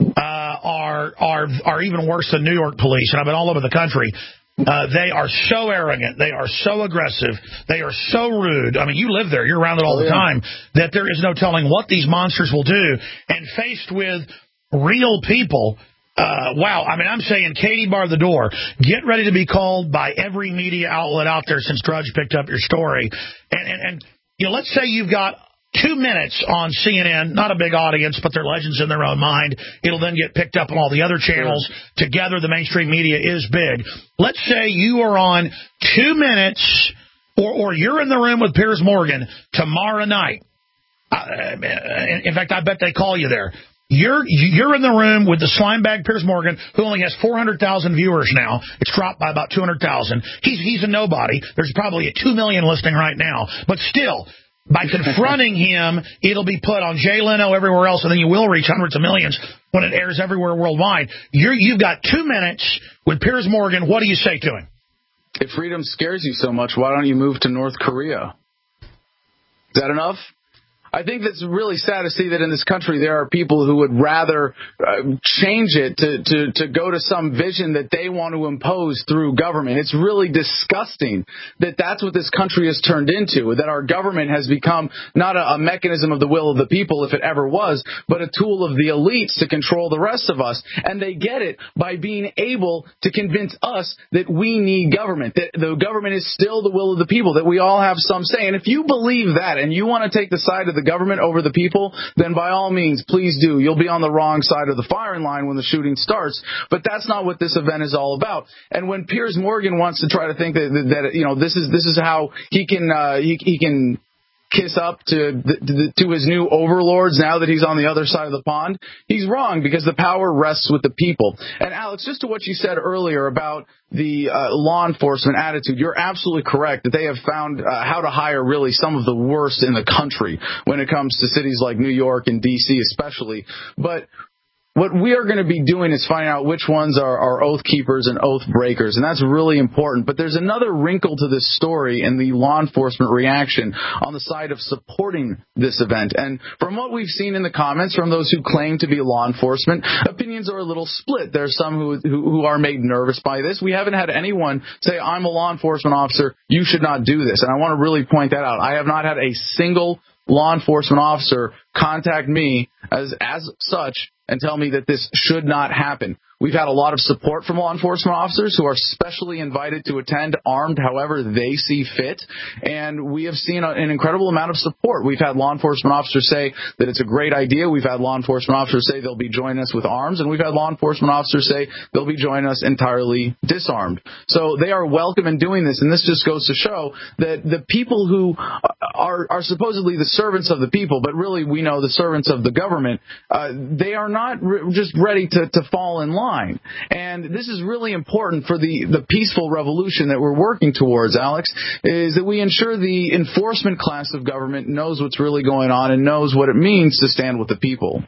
are even worse than New York police. And I've been all over the country. They are so arrogant. They are so aggressive. They are so rude. I mean, you live there. You're around it all the time. That there is no telling what these monsters will do. And faced with real people, wow. I mean, I'm saying Katie bar the door. Get ready to be called by every media outlet out there since Drudge picked up your story. And let's say you've got 2 minutes on CNN, not a big audience, but they're legends in their own mind. It'll then get picked up on all the other channels. Sure. Together, the mainstream media is big. Let's say you are on 2 minutes, or you're in the room with Piers Morgan tomorrow night. In fact, I bet they call you there. You're in the room with the slimebag Piers Morgan, who only has 400,000 viewers now. It's dropped by about 200,000. He's a nobody. There's probably a 2 million listening right now. But still, by confronting him, it'll be put on Jay Leno, everywhere else, and then you will reach hundreds of millions when it airs everywhere worldwide. You've got 2 minutes with Piers Morgan. What do you say to him? If freedom scares you so much, why don't you move to North Korea? Is that enough? I think that's really sad to see that in this country there are people who would rather change it to go to some vision that they want to impose through government. It's really disgusting that that's what this country has turned into, that our government has become not a mechanism of the will of the people, if it ever was, but a tool of the elites to control the rest of us. And they get it by being able to convince us that we need government, that the government is still the will of the people, that we all have some say. And if you believe that and you want to take the side of the government over the people, then by all means, please do. You'll be on the wrong side of the firing line when the shooting starts. But that's not what this event is all about. And when Piers Morgan wants to try to think that this is how he can kiss up to his new overlords now that he's on the other side of the pond, he's wrong, because the power rests with the people. And Alex, just to what you said earlier about the law enforcement attitude, you're absolutely correct that they have found how to hire really some of the worst in the country when it comes to cities like New York and D.C. especially. But what we are going to be doing is finding out which ones are oath keepers and oath breakers, and that's really important. But there's another wrinkle to this story and the law enforcement reaction on the side of supporting this event. And from what we've seen in the comments from those who claim to be law enforcement, opinions are a little split. There's some who are made nervous by this. We haven't had anyone say, I'm a law enforcement officer, you should not do this. And I want to really point that out. I have not had a single law enforcement officer contact me as such and tell me that this should not happen. We've had a lot of support from law enforcement officers who are specially invited to attend armed however they see fit, and we have seen an incredible amount of support. We've had law enforcement officers say that it's a great idea. We've had law enforcement officers say they'll be joining us with arms, and we've had law enforcement officers say they'll be joining us entirely disarmed. So they are welcome in doing this, and this just goes to show that the people who are supposedly the servants of the people, but really we know the servants of the government, they are not just ready to fall in line. And this is really important for the peaceful revolution that we're working towards, Alex, is that we ensure the enforcement class of government knows what's really going on and knows what it means to stand with the people.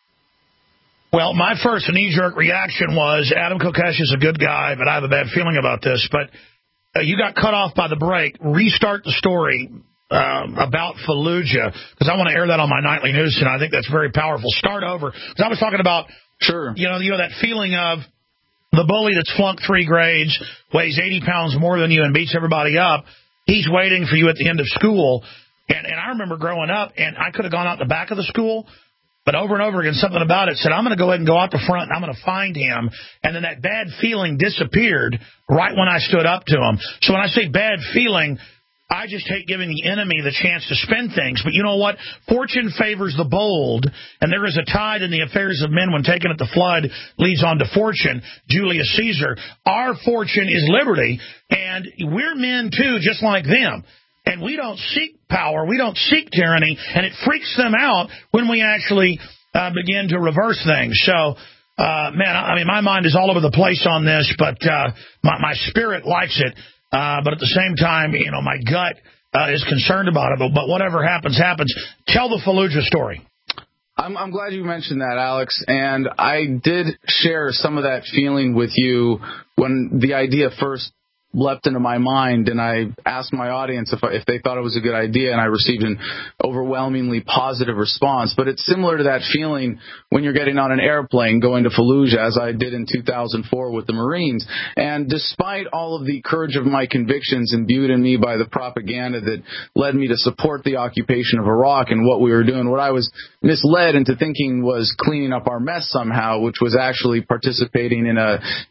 Well, my first knee-jerk reaction was Adam Kokesh is a good guy, but I have a bad feeling about this. But you got cut off by the break. Restart the story about Fallujah, because I want to air that on my nightly news, and I think that's very powerful. Start over, because I was talking about, sure, you know that feeling of the bully that's flunked 3 grades, weighs 80 pounds more than you, and beats everybody up. He's waiting for you at the end of school, and I remember growing up, and I could have gone out the back of the school, but over and over again, something about it said, I'm going to go ahead and go out the front, and I'm going to find him. And then that bad feeling disappeared right when I stood up to him. So when I say bad feeling, I just hate giving the enemy the chance to spend things. But you know what? Fortune favors the bold, and there is a tide in the affairs of men when taken at the flood leads on to fortune. Julius Caesar. Our fortune is liberty, and we're men, too, just like them. And we don't seek power. We don't seek tyranny, and it freaks them out when we actually begin to reverse things. So, man, I mean, my mind is all over the place on this, but my spirit likes it. But at the same time, my gut is concerned about it. But whatever happens, happens. Tell the Fallujah story. I'm glad you mentioned that, Alex. And I did share some of that feeling with you when the idea first leapt into my mind, and I asked my audience if they thought it was a good idea, and I received an overwhelmingly positive response. But it's similar to that feeling when you're getting on an airplane going to Fallujah, as I did in 2004 with the Marines. And despite all of the courage of my convictions imbued in me by the propaganda that led me to support the occupation of Iraq and what we were doing, what I was misled into thinking was cleaning up our mess somehow, which was actually participating in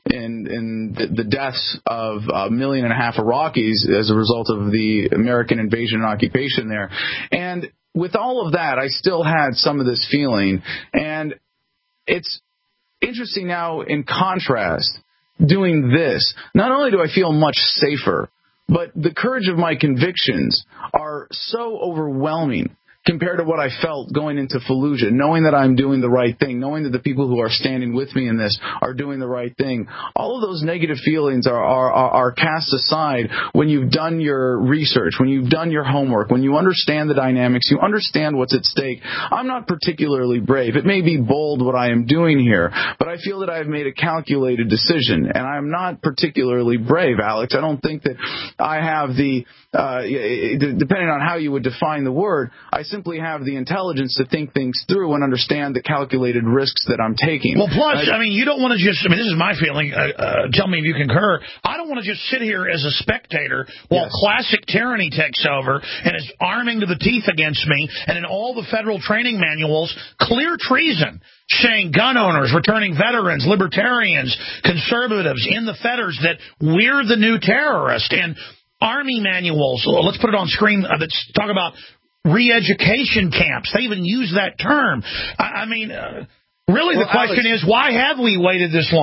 the deaths of 1.5 million Iraqis as a result of the American invasion and occupation there. And with all of that, I still had some of this feeling. And it's interesting now, in contrast, doing this, not only do I feel much safer, but the courage of my convictions are so overwhelming compared to what I felt going into Fallujah, knowing that I'm doing the right thing, knowing that the people who are standing with me in this are doing the right thing. All of those negative feelings are cast aside when you've done your research, when you've done your homework, when you understand the dynamics, you understand what's at stake. I'm not particularly brave. It may be bold what I am doing here, but I feel that I've made a calculated decision, and I'm not particularly brave, Alex. I don't think that I have the, depending on how you would define the word, I simply have the intelligence to think things through and understand the calculated risks that I'm taking. Well, plus, you don't want to just, this is my feeling, tell me if you concur, I don't want to just sit here as a spectator while classic tyranny takes over and is arming to the teeth against me, and in all the federal training manuals, clear treason, saying gun owners, returning veterans, libertarians, conservatives in the fetters, that we're the new terrorist, and Army manuals, let's put it on screen, that talk about re-education camps. They even use that term. Really, the question is, why have we waited this long?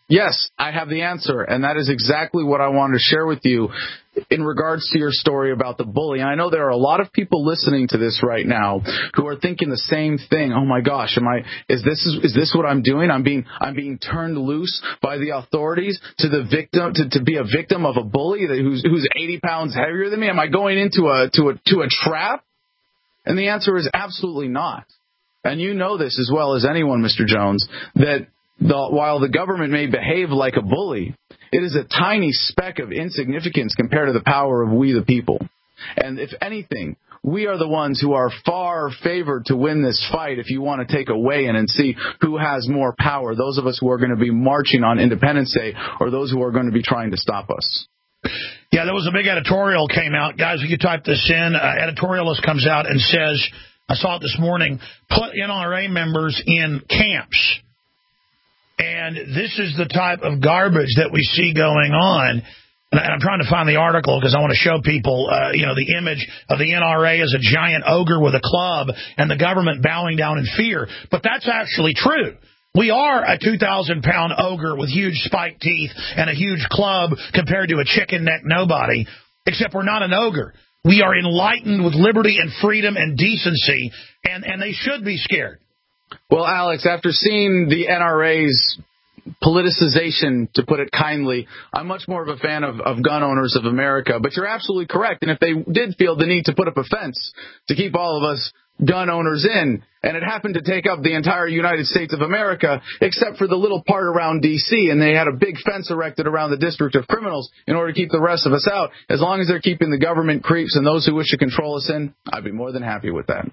Yes, I have the answer, and that is exactly what I wanted to share with you in regards to your story about the bully. And I know there are a lot of people listening to this right now who are thinking the same thing. Oh my gosh, is this what I'm doing? I'm being turned loose by the authorities to be a victim of a bully who's 80 pounds heavier than me? Am I going into a trap? And the answer is absolutely not. And you know this as well as anyone, Mr. Jones, that while the government may behave like a bully, it is a tiny speck of insignificance compared to the power of we the people. And if anything, we are the ones who are far favored to win this fight if you want to take a weigh-in and see who has more power, those of us who are going to be marching on Independence Day or those who are going to be trying to stop us. Yeah, there was a big editorial came out. Guys, if you type this in, editorialist comes out and says, I saw it this morning, put NRA members in camps. And this is the type of garbage that we see going on. And I'm trying to find the article because I want to show people, the image of the NRA as a giant ogre with a club and the government bowing down in fear. But that's actually true. We are a 2,000-pound ogre with huge spiked teeth and a huge club compared to a chicken neck nobody, except we're not an ogre. We are enlightened with liberty and freedom and decency, and they should be scared. Well, Alex, after seeing the NRA's politicization, to put it kindly, I'm much more of a fan of gun owners of America. But you're absolutely correct. And if they did feel the need to put up a fence to keep all of us gun owners in, and it happened to take up the entire United States of America, except for the little part around D.C., and they had a big fence erected around the District of Criminals in order to keep the rest of us out, as long as they're keeping the government creeps and those who wish to control us in, I'd be more than happy with that.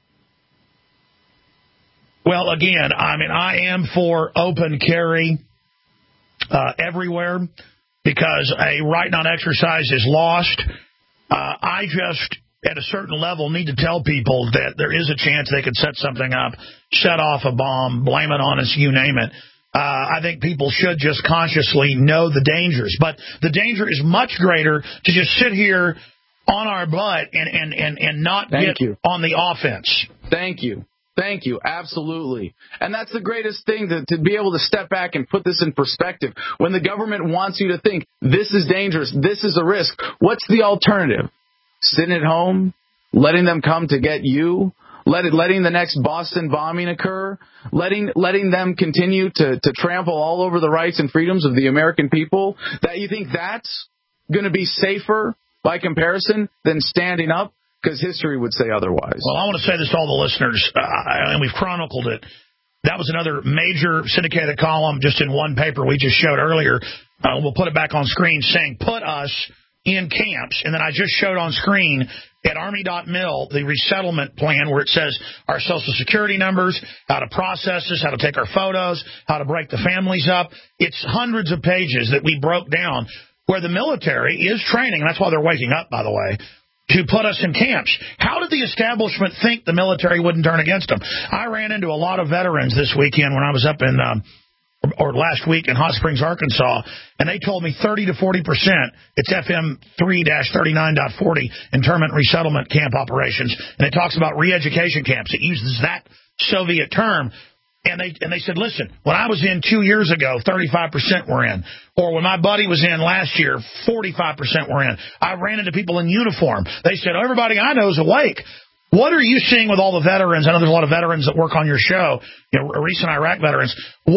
Well, again, I am for open carry everywhere because a right non-exercise is lost. I just, at a certain level, need to tell people that there is a chance they could set something up, set off a bomb, blame it on us, you name it. I think people should just consciously know the dangers. But the danger is much greater to just sit here on our butt and not get on the offense. Thank you. Thank you. Absolutely. And that's the greatest thing, to be able to step back and put this in perspective. When the government wants you to think this is dangerous, this is a risk, what's the alternative? Sitting at home, letting them come to get you, letting the next Boston bombing occur, letting them continue to trample all over the rights and freedoms of the American people? That you think that's going to be safer by comparison than standing up? Because history would say otherwise. Well, I want to say this to all the listeners, and we've chronicled it. That was another major syndicated column just in one paper we just showed earlier. We'll put it back on screen saying, put us in camps. And then I just showed on screen at Army.mil the resettlement plan where it says our Social Security numbers, how to process this, how to take our photos, how to break the families up. It's hundreds of pages that we broke down where the military is training. And that's why they're waking up, by the way, to put us in camps. How did the establishment think the military wouldn't turn against them? I ran into a lot of veterans this weekend when I was up in, or last week in Hot Springs, Arkansas, and they told me 30 to 40%, it's FM 3-39.40, internment resettlement camp operations, and it talks about re-education camps. It uses that Soviet term. And they said, listen, when I was in 2 years ago, 35% were in. Or when my buddy was in last year, 45% were in. I ran into people in uniform. They said, oh, everybody I know is awake. What are you seeing with all the veterans? I know there's a lot of veterans that work on your show, recent Iraq veterans.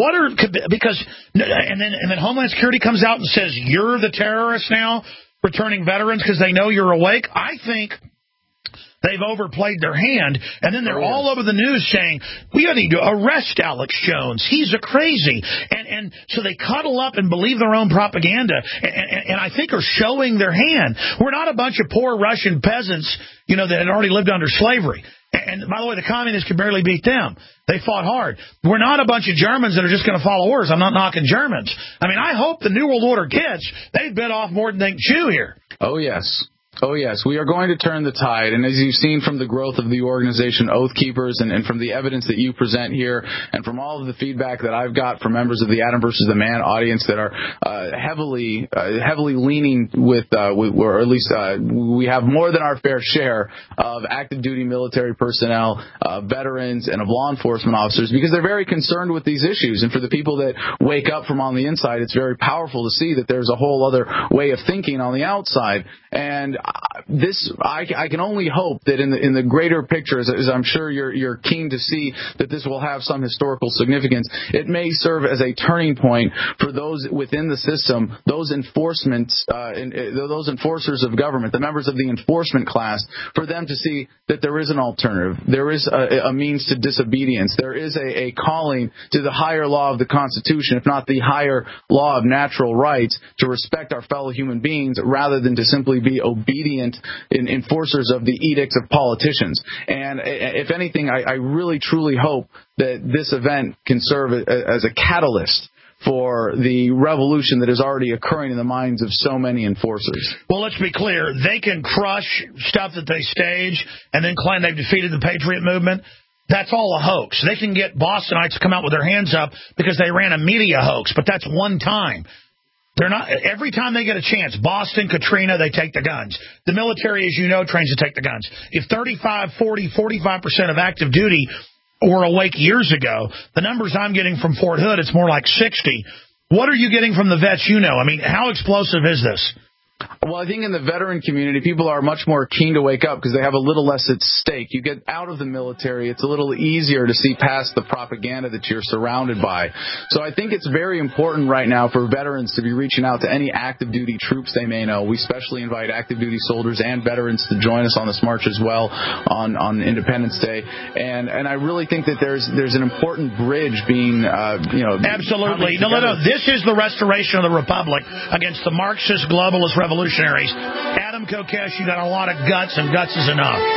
And then Homeland Security comes out and says, you're the terrorist now, returning veterans because they know you're awake. I think they've overplayed their hand, and then they're all over the news saying, we need to arrest Alex Jones. He's a crazy. And so they cuddle up and believe their own propaganda, and I think are showing their hand. We're not a bunch of poor Russian peasants, that had already lived under slavery. And by the way, the communists could barely beat them. They fought hard. We're not a bunch of Germans that are just going to follow orders. I'm not knocking Germans. I hope the New World Order gets, they've bit off more than they can chew here. Oh, yes. Oh, yes. We are going to turn the tide. And as you've seen from the growth of the organization Oath Keepers and from the evidence that you present here and from all of the feedback that I've got from members of the Adam versus the Man audience that are heavily leaning with or at least we have more than our fair share of active duty military personnel, veterans, and of law enforcement officers, because they're very concerned with these issues. And for the people that wake up from on the inside, it's very powerful to see that there's a whole other way of thinking on the outside. And I can only hope that in the greater picture, as I'm sure you're keen to see, that this will have some historical significance. It may serve as a turning point for those within the system, those enforcers of government, the members of the enforcement class, for them to see that there is an alternative. There is a means to disobedience. There is a calling to the higher law of the Constitution, if not the higher law of natural rights, to respect our fellow human beings rather than to simply be obedient enforcers of the edicts of politicians. And if anything, I really truly hope that this event can serve as a catalyst for the revolution that is already occurring in the minds of so many enforcers. Well, let's be clear. They can crush stuff that they stage and then claim they've defeated the Patriot movement. That's all a hoax. They can get Bostonites to come out with their hands up because they ran a media hoax, but that's one time. They're not. Every time they get a chance, Boston, Katrina, they take the guns. The military, as you know, trains to take the guns. If 35, 40, 45% of active duty were awake years ago, the numbers I'm getting from Fort Hood, it's more like 60. What are you getting from the vets you know? I mean, how explosive is this? Well, I think in the veteran community, people are much more keen to wake up because they have a little less at stake. You get out of the military, it's a little easier to see past the propaganda that you're surrounded by. So I think it's very important right now for veterans to be reaching out to any active duty troops they may know. We especially invite active duty soldiers and veterans to join us on this march as well on Independence Day. And I really think that there's an important bridge being, Absolutely. No. This is the restoration of the Republic against the Marxist globalist revolutionaries. Adam Kokesh, you got a lot of guts, and guts is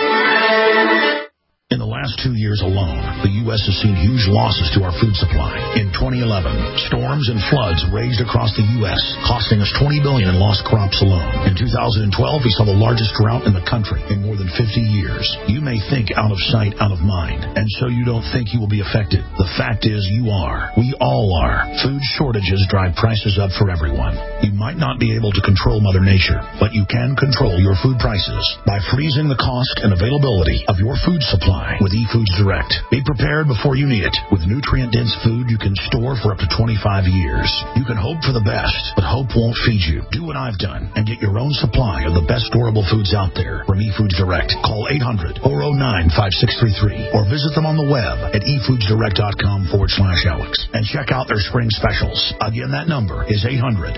enough. In the last 2 years alone, the U.S. has seen huge losses to our food supply. In 2011, storms and floods raged across the U.S., costing us $20 billion in lost crops alone. In 2012, we saw the largest drought in the country in more than 50 years. You may think out of sight, out of mind, and so you don't think you will be affected. The fact is you are. We all are. Food shortages drive prices up for everyone. You might not be able to control Mother Nature, but you can control your food prices by freezing the cost and availability of your food supply with eFoods Direct. Be prepared before you need it. With nutrient-dense food you can store for up to 25 years. You can hope for the best, but hope won't feed you. Do what I've done and get your own supply of the best storable foods out there from eFoods Direct. Call 800-409-5633 or visit them on the web at efoodsdirect.com/Alex and check out their spring specials. Again, that number is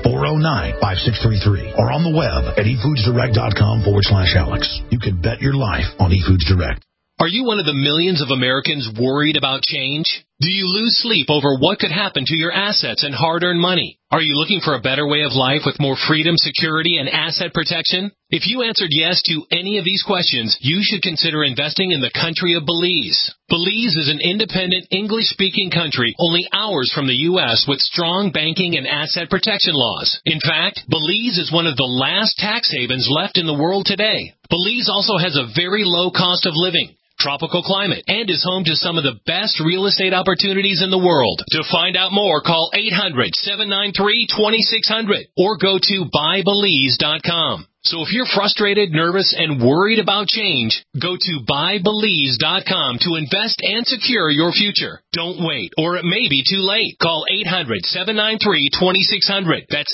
800-409-5633 or on the web at efoodsdirect.com/Alex. You can bet your life on eFoods Direct. Are you one of the millions of Americans worried about change? Do you lose sleep over what could happen to your assets and hard-earned money? Are you looking for a better way of life with more freedom, security, and asset protection? If you answered yes to any of these questions, you should consider investing in the country of Belize. Belize is an independent, English-speaking country only hours from the U.S. with strong banking and asset protection laws. In fact, Belize is one of the last tax havens left in the world today. Belize also has a very low cost of living, tropical climate, and is home to some of the best real estate opportunities in the world. To find out more, call 800-793-2600 or go to buybelize.com. So if you're frustrated, nervous, and worried about change, go to buybelize.com to invest and secure your future. Don't wait, or it may be too late. Call 800-793-2600. That's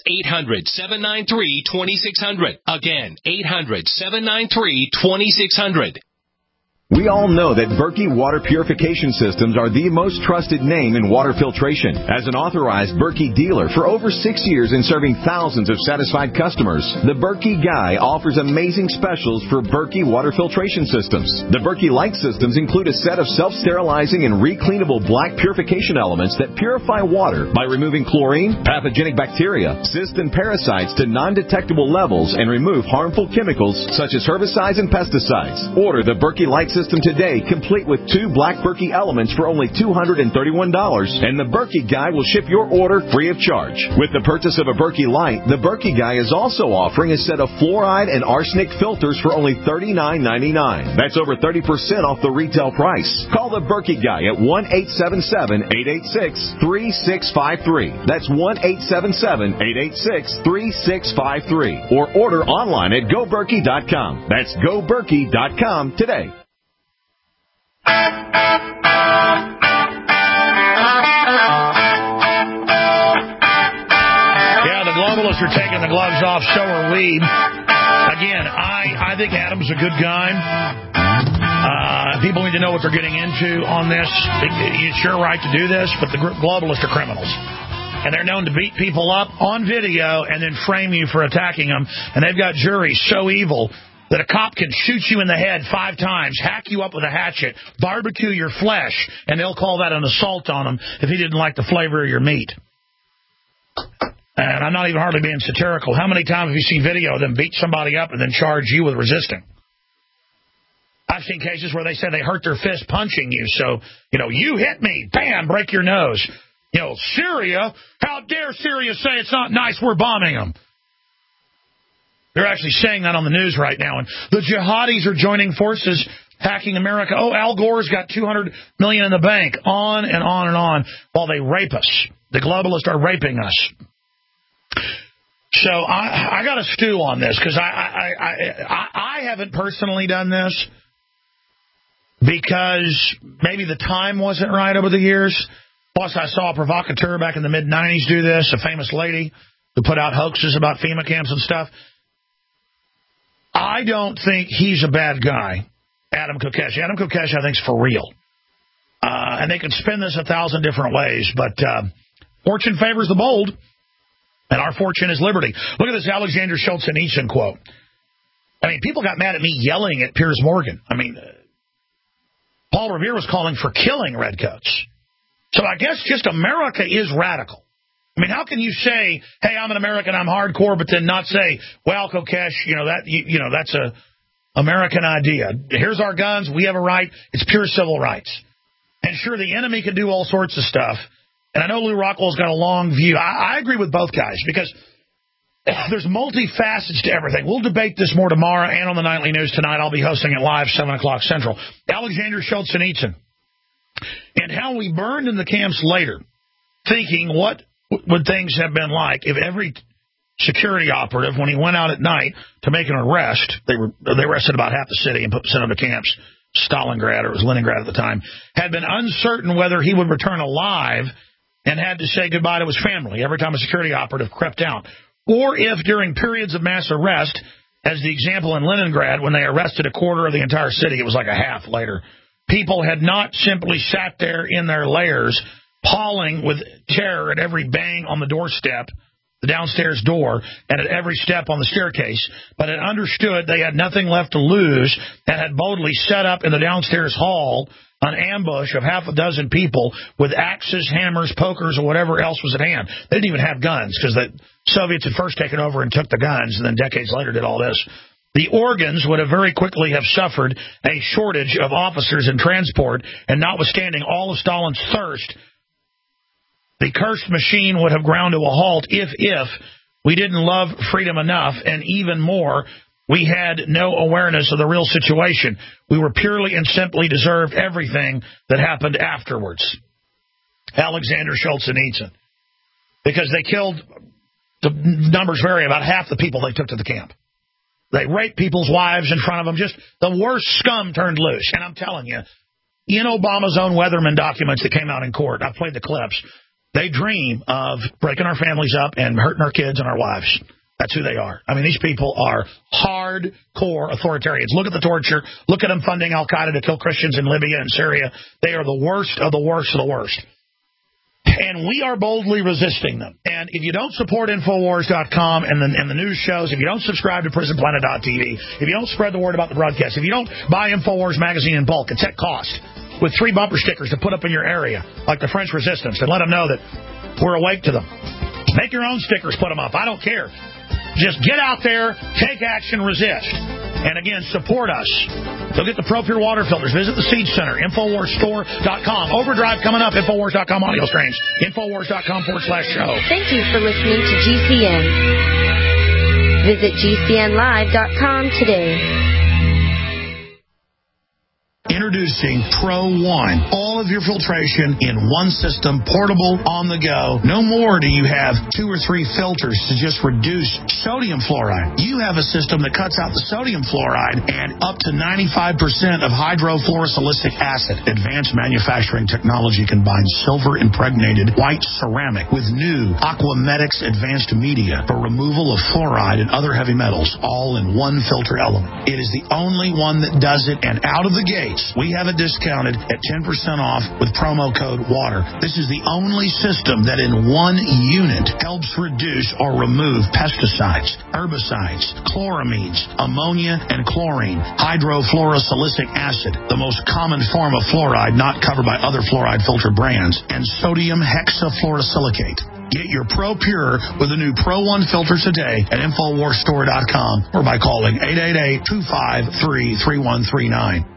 800-793-2600. Again, 800-793-2600. We all know that Berkey Water Purification Systems are the most trusted name in water filtration. As an authorized Berkey dealer for over 6 years and serving thousands of satisfied customers, the Berkey Guy offers amazing specials for Berkey Water Filtration Systems. The Berkey Light Systems include a set of self-sterilizing and recleanable black purification elements that purify water by removing chlorine, pathogenic bacteria, cysts, and parasites to non-detectable levels and remove harmful chemicals such as herbicides and pesticides. Order the Berkey Light Systems system today, complete with 2 Black Berkey elements for only $231, and the Berkey Guy will ship your order free of charge. With the purchase of a Berkey Light, the Berkey Guy is also offering a set of fluoride and arsenic filters for only $39.99. That's over 30% off the retail price. Call the Berkey Guy at 1-877-886-3653. That's 1-877-886-3653. Or order online at GoBerkey.com. That's GoBerkey.com today. Yeah, the globalists are taking the gloves off, so are we. Again, I think Adam's a good guy. People need to know what they're getting into on this. It's your right to do this, but the globalists are criminals. And they're known to beat people up on video and then frame you for attacking them. And they've got juries so evil that a cop can shoot you in the head 5 times, hack you up with a hatchet, barbecue your flesh, and they'll call that an assault on him if he didn't like the flavor of your meat. And I'm not even hardly being satirical. How many times have you seen video of them beat somebody up and then charge you with resisting? I've seen cases where they say they hurt their fist punching you. So, you hit me, bam, break your nose. Syria, how dare Syria say it's not nice, we're bombing them. They're actually saying that on the news right now. And the jihadis are joining forces, hacking America. Oh, Al Gore's got $200 million in the bank. On and on and on while they rape us. The globalists are raping us. So I got to stew on this because I haven't personally done this because maybe the time wasn't right over the years. Plus, I saw a provocateur back in the mid-'90s do this, a famous lady who put out hoaxes about FEMA camps and stuff. I don't think he's a bad guy, Adam Kokesh. Adam Kokesh, I think, is for real. And they can spin this 1,000 different ways, but fortune favors the bold, and our fortune is liberty. Look at this Alexander Solzhenitsyn quote. I mean, people got mad at me yelling at Piers Morgan. I mean, Paul Revere was calling for killing redcoats. So I guess just America is radical. I mean, how can you say, hey, I'm an American, I'm hardcore, but then not say, well, Kokesh, that's a American idea. Here's our guns. We have a right. It's pure civil rights. And sure, the enemy can do all sorts of stuff. And I know Lou Rockwell's got a long view. I agree with both guys because there's multi-facets to everything. We'll debate this more tomorrow and on the Nightly News tonight. I'll be hosting it live, 7 o'clock Central. Alexander Solzhenitsyn. And how we burned in the camps later, thinking what would things have been like if every security operative, when he went out at night to make an arrest, they arrested about half the city and sent them to camps, Stalingrad, or it was Leningrad at the time, had been uncertain whether he would return alive and had to say goodbye to his family every time a security operative crept out. Or if during periods of mass arrest, as the example in Leningrad, when they arrested a quarter of the entire city, it was like a half later, people had not simply sat there in their lairs, pawing with terror at every bang on the doorstep, the downstairs door, and at every step on the staircase, but had understood they had nothing left to lose and had boldly set up in the downstairs hall an ambush of half a dozen people with axes, hammers, pokers, or whatever else was at hand. They didn't even have guns because the Soviets had first taken over and took the guns, and then decades later did all this. The organs would have very quickly have suffered a shortage of officers in transport, and notwithstanding all of Stalin's thirst, the cursed machine would have ground to a halt if we didn't love freedom enough, and even more, we had no awareness of the real situation. We were purely and simply deserved everything that happened afterwards. Alexander Solzhenitsyn. Because they killed, the numbers vary, about half the people they took to the camp. They raped people's wives in front of them. Just the worst scum turned loose. And I'm telling you, in Obama's own Weatherman documents that came out in court, I've played the clips, they dream of breaking our families up and hurting our kids and our wives. That's who they are. I mean, these people are hardcore authoritarians. Look at the torture. Look at them funding Al-Qaeda to kill Christians in Libya and Syria. They are the worst of the worst of the worst. And we are boldly resisting them. And if you don't support Infowars.com and the news shows, if you don't subscribe to PrisonPlanet.tv, if you don't spread the word about the broadcast, if you don't buy Infowars magazine in bulk, it's at cost, with 3 bumper stickers to put up in your area, like the French Resistance, and let them know that we're awake to them. Make your own stickers, put them up. I don't care. Just get out there, take action, resist. And again, support us. Go get the Pro Pure water filters. Visit the Seed Center, InfoWarsStore.com. Overdrive coming up, InfoWars.com audio streams, InfoWars.com/show. Thank you for listening to GCN. Visit GCNlive.com today. Introducing Pro One. All of your filtration in one system, portable, on the go. No more do you have 2 or 3 filters to just reduce sodium fluoride. You have a system that cuts out the sodium fluoride and up to 95% of hydrofluorosilicic acid. Advanced manufacturing technology combines silver-impregnated white ceramic with new Aquamedics advanced media for removal of fluoride and other heavy metals, all in one filter element. It is the only one that does it, and out of the gate, we have it discounted at 10% off with promo code WATER. This is the only system that in one unit helps reduce or remove pesticides, herbicides, chloramines, ammonia, and chlorine, hydrofluorosilicic acid, the most common form of fluoride not covered by other fluoride filter brands, and sodium hexafluorosilicate. Get your Pro Pure with the new Pro One filter today at InfoWarsStore.com or by calling 888-253-3139.